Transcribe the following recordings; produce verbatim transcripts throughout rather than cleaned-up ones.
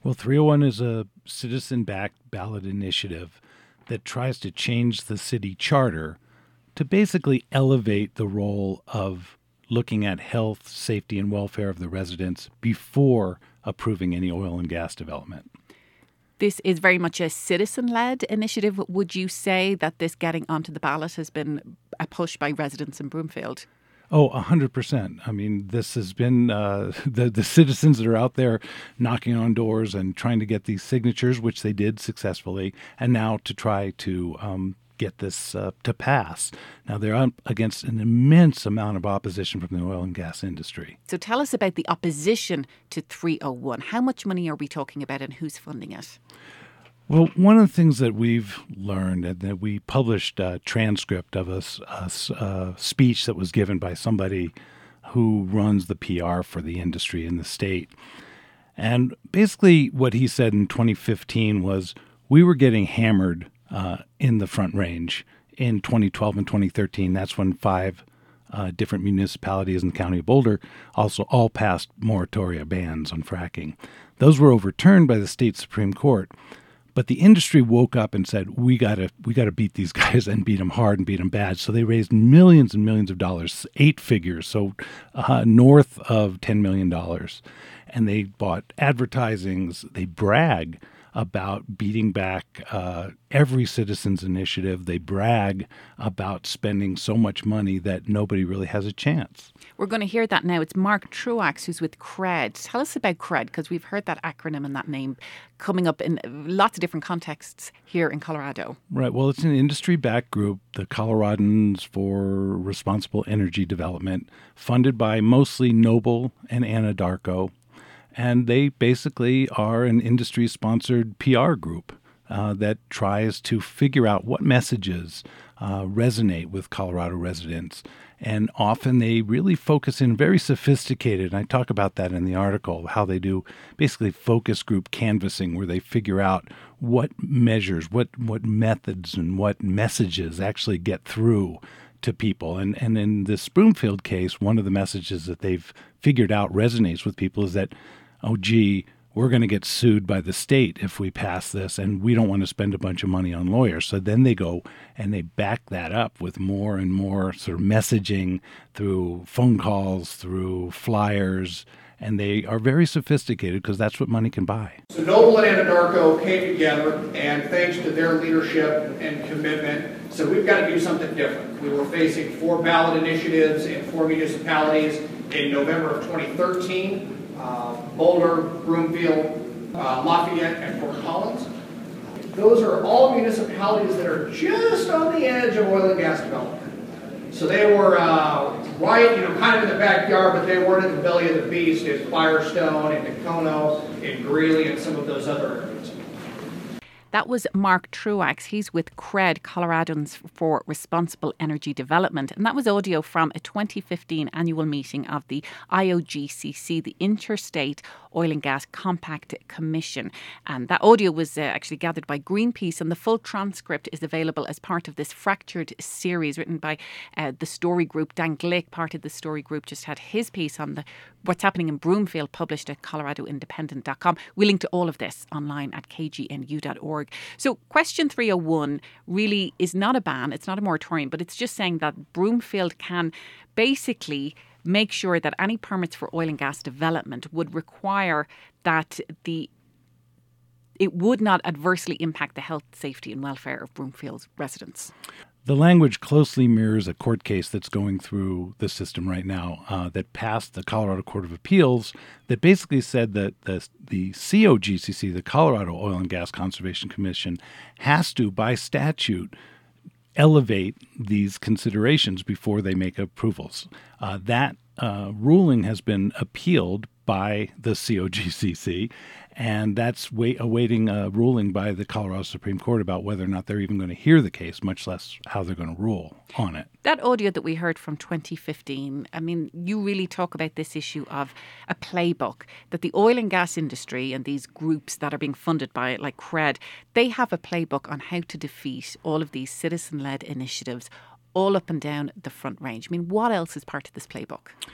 Well, three oh one is a citizen-backed ballot initiative that tries to change the city charter to basically elevate the role of looking at health, safety, and welfare of the residents before approving any oil and gas development. This is very much a citizen-led initiative. Would you say that this getting onto the ballot has been a push by residents in Broomfield? Oh, one hundred percent. I mean, this has been uh, the, the citizens that are out there knocking on doors and trying to get these signatures, which they did successfully, and now to try to um, get this uh, to pass. Now, they're up against an immense amount of opposition from the oil and gas industry. So tell us about the opposition to three oh one. How much money are we talking about and who's funding it? Well, one of the things that we've learned, and that we published a transcript of a, a, a speech that was given by somebody who runs the P R for the industry in the state. And basically what he said in twenty fifteen was we were getting hammered uh, in the Front Range in twenty twelve and twenty thirteen. That's when five uh, different municipalities in the county of Boulder also all passed moratoria bans on fracking. Those were overturned by the state Supreme Court. But the industry woke up and said, we gotta we gotta beat these guys and beat them hard and beat them bad. So they raised millions and millions of dollars, eight figures, so uh, north of ten million dollars. And they bought advertisings. They brag about beating back uh, every citizen's initiative. They brag about spending so much money that nobody really has a chance. We're going to hear that now. It's Mark Truax, who's with CRED. Tell us about CRED, because we've heard that acronym and that name coming up in lots of different contexts here in Colorado. Right. Well, it's an industry-backed group, the Coloradans for Responsible Energy Development, funded by mostly Noble and Anadarko. And they basically are an industry-sponsored P R group uh, that tries to figure out what messages uh, resonate with Colorado residents. And often they really focus in very sophisticated, and I talk about that in the article, how they do basically focus group canvassing, where they figure out what measures, what, what methods and what messages actually get through to people. And and in this Broomfield case, one of the messages that they've figured out resonates with people is that, oh, gee, we're going to get sued by the state if we pass this, and we don't want to spend a bunch of money on lawyers. So then they go and they back that up with more and more sort of messaging through phone calls, through flyers, and they are very sophisticated because that's what money can buy. So Noble and Anadarko came together, and thanks to their leadership and commitment, said we've got to do something different. We were facing four ballot initiatives in four municipalities in November of twenty thirteen. Uh, Boulder, Broomfield, uh, Lafayette, and Fort Collins. Those are all municipalities that are just on the edge of oil and gas development. So they were uh, right, you know, kind of in the backyard, but they weren't in the belly of the beast in Firestone, in Dacono, in Greeley, and some of those other areas. That was Mark Truax. He's with CRED, Coloradans for Responsible Energy Development. And that was audio from a twenty fifteen annual meeting of the I O G C C, the Interstate Oil and Gas Compact Commission. And that audio was uh, actually gathered by Greenpeace, and the full transcript is available as part of this Fractured series written by uh, the Story Group. Dan Glick, part of the Story Group, just had his piece on the what's happening in Broomfield, published at colorado independent dot com. We'll link to all of this online at k g n u dot org. So question three oh one really is not a ban, it's not a moratorium, but it's just saying that Broomfield can basically make sure that any permits for oil and gas development would require that the it would not adversely impact the health, safety and welfare of Broomfield's residents. The language closely mirrors a court case that's going through the system right now uh, that passed the Colorado Court of Appeals that basically said that the, the C O G C C, the Colorado Oil and Gas Conservation Commission, has to, by statute, elevate these considerations before they make approvals. Uh, that uh, ruling has been appealed by the C O G C C, and that's wait, awaiting a ruling by the Colorado Supreme Court about whether or not they're even going to hear the case, much less how they're going to rule on it. That audio that we heard from twenty fifteen, I mean, you really talk about this issue of a playbook, that the oil and gas industry and these groups that are being funded by it, like CRED, they have a playbook on how to defeat all of these citizen-led initiatives all up and down the Front Range. I mean, what else is part of this playbook?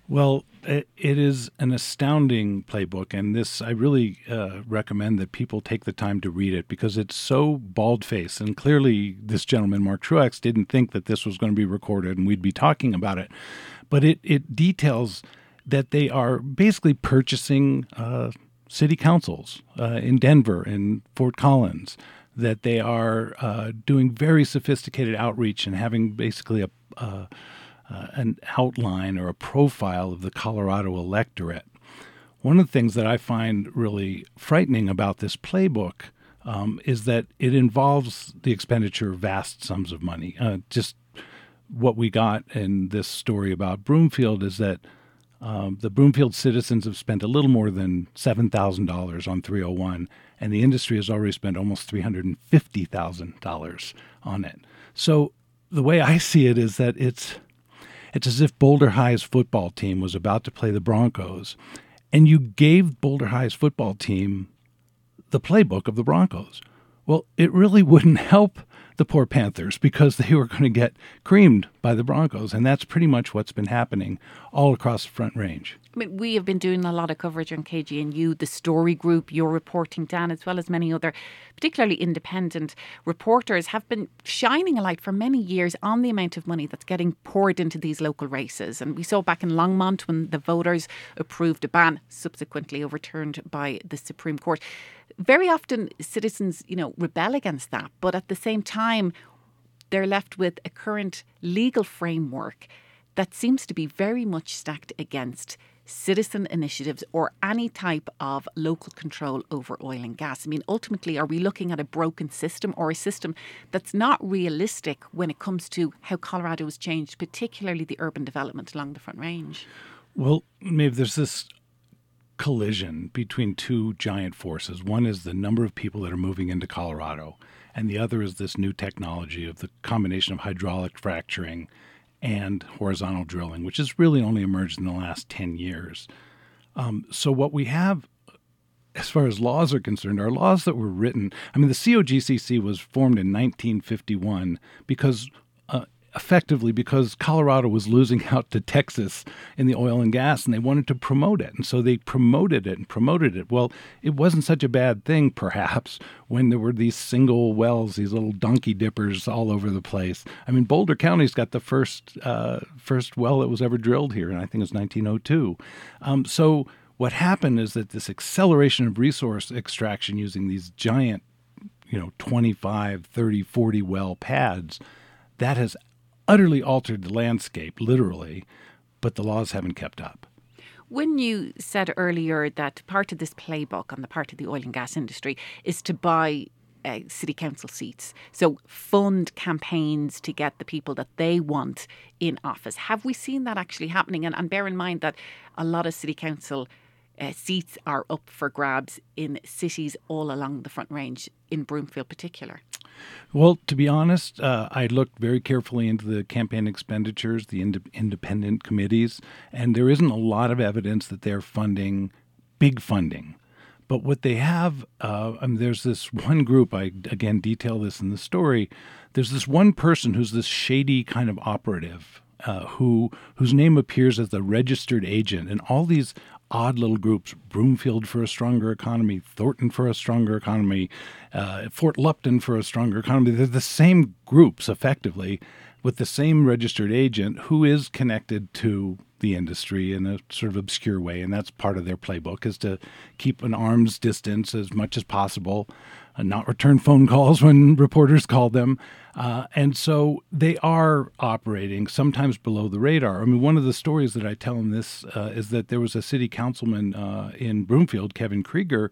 Well, it, it is an astounding playbook, and this I really uh, recommend that people take the time to read it because it's so bald-faced. And clearly, this gentleman, Mark Truax, didn't think that this was going to be recorded and we'd be talking about it. But it, it details that they are basically purchasing uh, city councils uh, in Denver and Fort Collins, that they are uh, doing very sophisticated outreach and having basically a uh, uh, an outline or a profile of the Colorado electorate. One of the things that I find really frightening about this playbook um, is that it involves the expenditure of vast sums of money. Uh, just what we got in this story about Broomfield is that um, the Broomfield citizens have spent a little more than seven thousand dollars on three oh one, and the industry has already spent almost three hundred fifty thousand dollars on it. So the way I see it is that it's it's as if Boulder High's football team was about to play the Broncos, and you gave Boulder High's football team the playbook of the Broncos. Well, it really wouldn't help the poor Panthers because they were going to get creamed by the Broncos, and that's pretty much what's been happening all across the Front Range. I mean, we have been doing a lot of coverage on K G N U, the Story Group, your reporting, Dan, as well as many other, particularly independent reporters, have been shining a light for many years on the amount of money that's getting poured into these local races. And we saw back in Longmont when the voters approved a ban, subsequently overturned by the Supreme Court. Very often citizens, you know, rebel against that, but at the same time, they're left with a current legal framework that seems to be very much stacked against citizen initiatives or any type of local control over oil and gas. I mean, ultimately, are we looking at a broken system or a system that's not realistic when it comes to how Colorado has changed, particularly the urban development along the Front Range? Well, maybe there's this collision between two giant forces. One is the number of people that are moving into Colorado, and the other is this new technology of the combination of hydraulic fracturing and horizontal drilling, which has really only emerged in the last ten years. Um, so what we have, as far as laws are concerned, are laws that were written. I mean, the C O G C C was formed in nineteen fifty-one because uh, effectively because Colorado was losing out to Texas in the oil and gas, and they wanted to promote it. And so they promoted it and promoted it. Well, it wasn't such a bad thing, perhaps, when there were these single wells, these little donkey dippers all over the place. I mean, Boulder County's got the first uh, first well that was ever drilled here, and I think it was nineteen oh two. Um, so what happened is that this acceleration of resource extraction using these giant, you know, twenty-five, thirty, forty well pads, that has utterly altered the landscape, literally, but the laws haven't kept up. When you said earlier that part of this playbook on the part of the oil and gas industry is to buy uh, city council seats, so fund campaigns to get the people that they want in office, have we seen that actually happening? And, and bear in mind that a lot of city council uh, seats are up for grabs in cities all along the Front Range, in Broomfield particular. Well, to be honest, uh, I looked very carefully into the campaign expenditures, the ind- independent committees, and there isn't a lot of evidence that they're funding big funding. But what they have, uh, I mean, there's this one group, I again detail this in the story, there's this one person who's this shady kind of operative uh, who whose name appears as the registered agent, and all these odd little groups, Broomfield for a stronger economy, Thornton for a stronger economy, uh, Fort Lupton for a stronger economy. They're the same groups, effectively, with the same registered agent who is connected to the industry in a sort of obscure way. And that's part of their playbook, is to keep an arm's distance as much as possible, and not return phone calls when reporters call them. Uh, and so they are operating sometimes below the radar. I mean, one of the stories that I tell in this uh, is that there was a city councilman uh, in Broomfield, Kevin Krieger,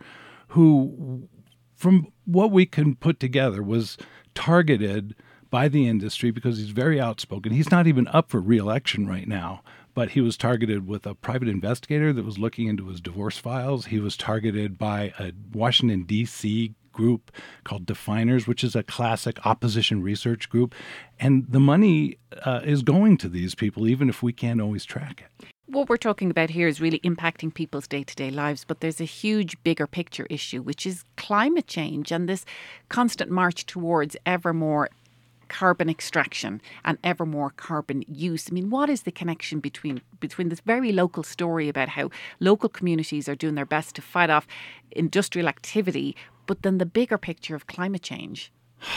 who, from what we can put together, was targeted by the industry because he's very outspoken. He's not even up for re-election right now, but he was targeted with a private investigator that was looking into his divorce files. He was targeted by a Washington, D C group called Definers, which is a classic opposition research group. And the money uh, is going to these people, even if we can't always track it. What we're talking about here is really impacting people's day-to-day lives, but there's a huge bigger picture issue, which is climate change and this constant march towards ever more carbon extraction and ever more carbon use. I mean, what is the connection between between this very local story about how local communities are doing their best to fight off industrial activity, but then the bigger picture of climate change?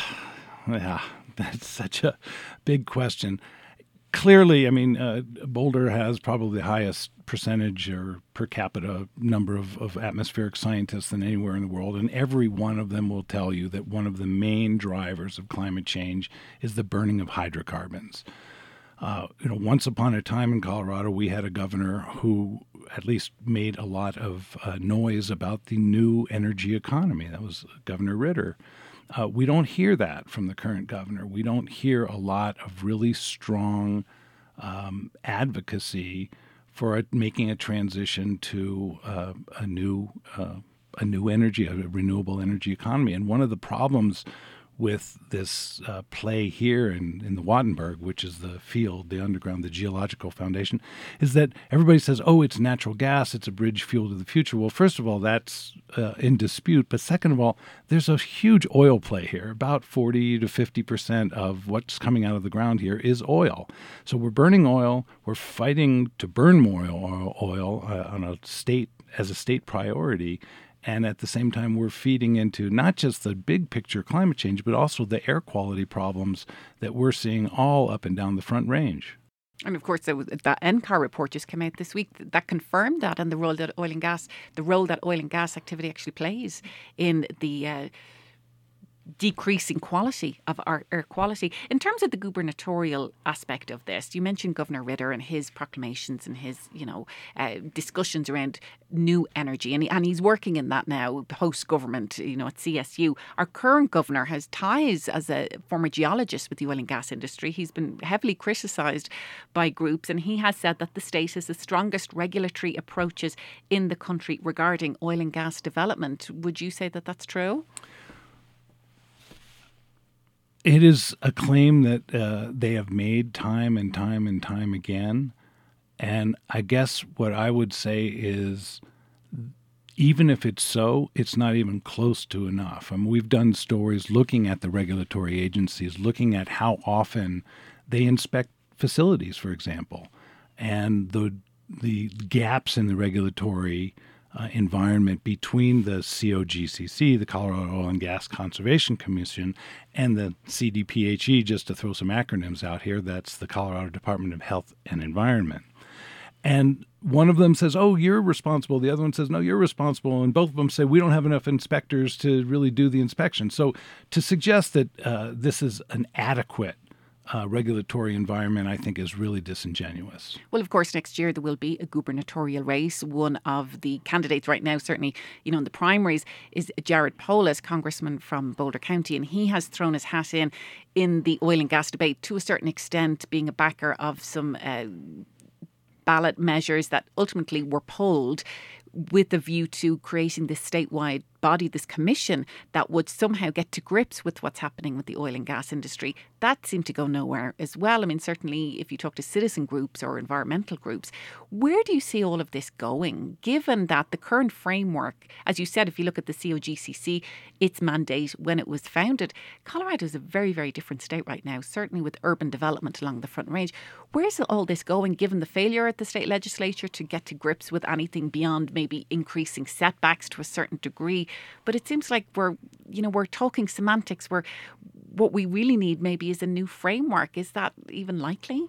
Yeah, that's such a big question. Clearly, I mean, uh, Boulder has probably the highest percentage or per capita number of, of atmospheric scientists than anywhere in the world, and every one of them will tell you that one of the main drivers of climate change is the burning of hydrocarbons. Uh, you know, once upon a time in Colorado, we had a governor who at least made a lot of uh, noise about the new energy economy. That was Governor Ritter. Uh, we don't hear that from the current governor. We don't hear a lot of really strong um, advocacy for a, making a transition to uh, a new uh, a new energy, a renewable energy economy. And one of the problems with this uh, play here in, in the Wattenberg, which is the field, the underground, the geological foundation, is that everybody says, oh, it's natural gas, it's a bridge fuel to the future. Well, first of all, that's uh, in dispute. But second of all, there's a huge oil play here. About forty to fifty percent of what's coming out of the ground here is oil. So we're burning oil. We're fighting to burn more oil, oil uh, on a state as a state priority. And at the same time, we're feeding into not just the big picture climate change, but also the air quality problems that we're seeing all up and down the Front Range. And of course, that N C A R report just came out this week that confirmed that, and the role that oil and gas, the role that oil and gas activity actually plays in the uh, decreasing quality of our air quality. In terms of the gubernatorial aspect of this, you mentioned Governor Ritter and his proclamations and his, you know, uh, discussions around new energy, and, he, and he's working in that now post-government, you know, at C S U. Our current governor has ties as a former geologist with the oil and gas industry. He's been heavily criticised by groups, and he has said that the state has the strongest regulatory approaches in the country regarding oil and gas development. Would you say that that's true? It is a claim that uh, they have made time and time and time again. And I guess what I would say is, even if it's so, it's not even close to enough. I mean, we've done stories looking at the regulatory agencies, looking at how often they inspect facilities, for example, and the the gaps in the regulatory Uh, environment between the C O G C C, the Colorado Oil and Gas Conservation Commission, and the C D P H E, just to throw some acronyms out here, that's the Colorado Department of Health and Environment. And one of them says, oh, you're responsible. The other one says, no, you're responsible. And both of them say, we don't have enough inspectors to really do the inspection. So to suggest that uh, this is an adequate Uh, regulatory environment, I think, is really disingenuous. Well, of course, next year there will be a gubernatorial race. One of the candidates right now, certainly, you know, in the primaries, is Jared Polis, congressman from Boulder County, and he has thrown his hat in in the oil and gas debate to a certain extent, being a backer of some uh, ballot measures that ultimately were pulled with a view to creating this statewide body, this commission that would somehow get to grips with what's happening with the oil and gas industry. That seemed to go nowhere as well. I mean, certainly if you talk to citizen groups or environmental groups, where do you see all of this going, given that the current framework, as you said, if you look at the C O G C C, its mandate when it was founded, Colorado is a very, very different state right now, certainly with urban development along the Front Range. Where's all this going, given the failure at the state legislature to get to grips with anything beyond maybe increasing setbacks to a certain degree? But it seems like we're, you know, we're talking semantics where what we really need maybe is a new framework. Is that even likely?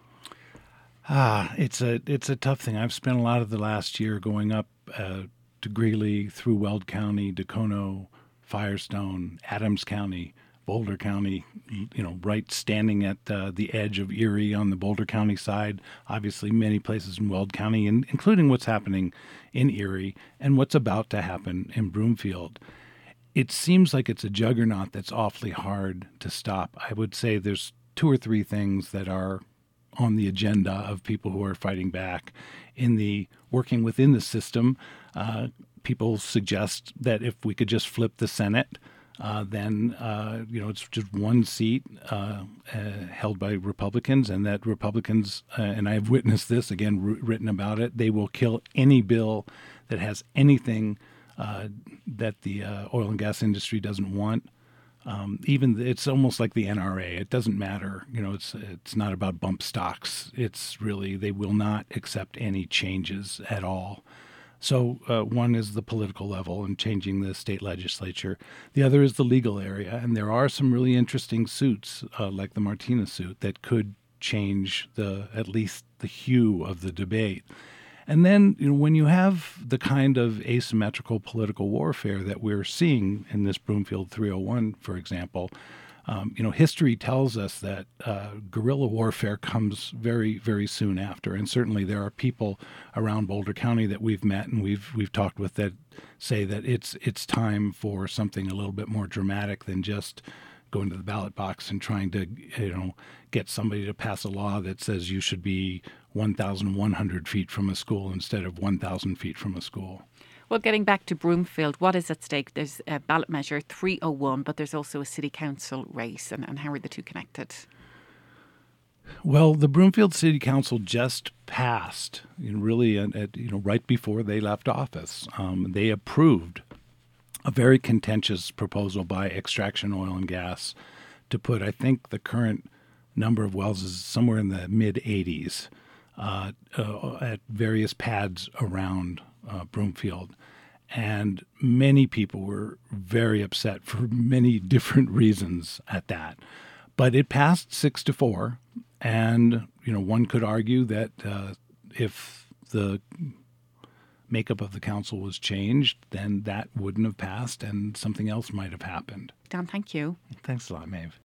Ah, it's a it's a tough thing. I've spent a lot of the last year going up uh, to Greeley, through Weld County, Dacono, Firestone, Adams County, Boulder County, you know, right standing at uh, the edge of Erie on the Boulder County side. Obviously, many places in Weld County, and including what's happening in Erie and what's about to happen in Broomfield. It seems like it's a juggernaut that's awfully hard to stop. I would say there's two or three things that are on the agenda of people who are fighting back. In the working within the system, uh, people suggest that if we could just flip the Senate, Uh, then, uh, you know, it's just one seat uh, uh, held by Republicans, and that Republicans, uh, and I have witnessed this, again, r- written about it, they will kill any bill that has anything uh, that the uh, oil and gas industry doesn't want. Um, even th- it's almost like the N R A. It doesn't matter. You know, it's it's not about bump stocks. It's really they will not accept any changes at all. So uh, one is the political level and changing the state legislature. The other is the legal area, and there are some really interesting suits, uh, like the Martinez suit, that could change the at least the hue of the debate. And then, you know, when you have the kind of asymmetrical political warfare that we're seeing in this Broomfield three oh one, for example, um, you know, history tells us that uh, guerrilla warfare comes very, very soon after. And certainly there are people around Boulder County that we've met and we've we've talked with that say that it's it's time for something a little bit more dramatic than just going to the ballot box and trying to, you know, get somebody to pass a law that says you should be one thousand one hundred feet from a school instead of one thousand feet from a school. Well, getting back to Broomfield, what is at stake? There's a ballot measure three oh one, but there's also a city council race. And, and how are the two connected? Well, the Broomfield City Council just passed, you know, really, at, at, you know, right before they left office. Um, they approved a very contentious proposal by Extraction Oil and Gas to put, I think, the current number of wells is somewhere in the mid eighties uh, uh, at various pads around uh, Broomfield. And many people were very upset for many different reasons at that. But it passed six to four. And, you know, one could argue that uh, if the makeup of the council was changed, then that wouldn't have passed and something else might have happened. Dan, thank you. Thanks a lot, Maeve.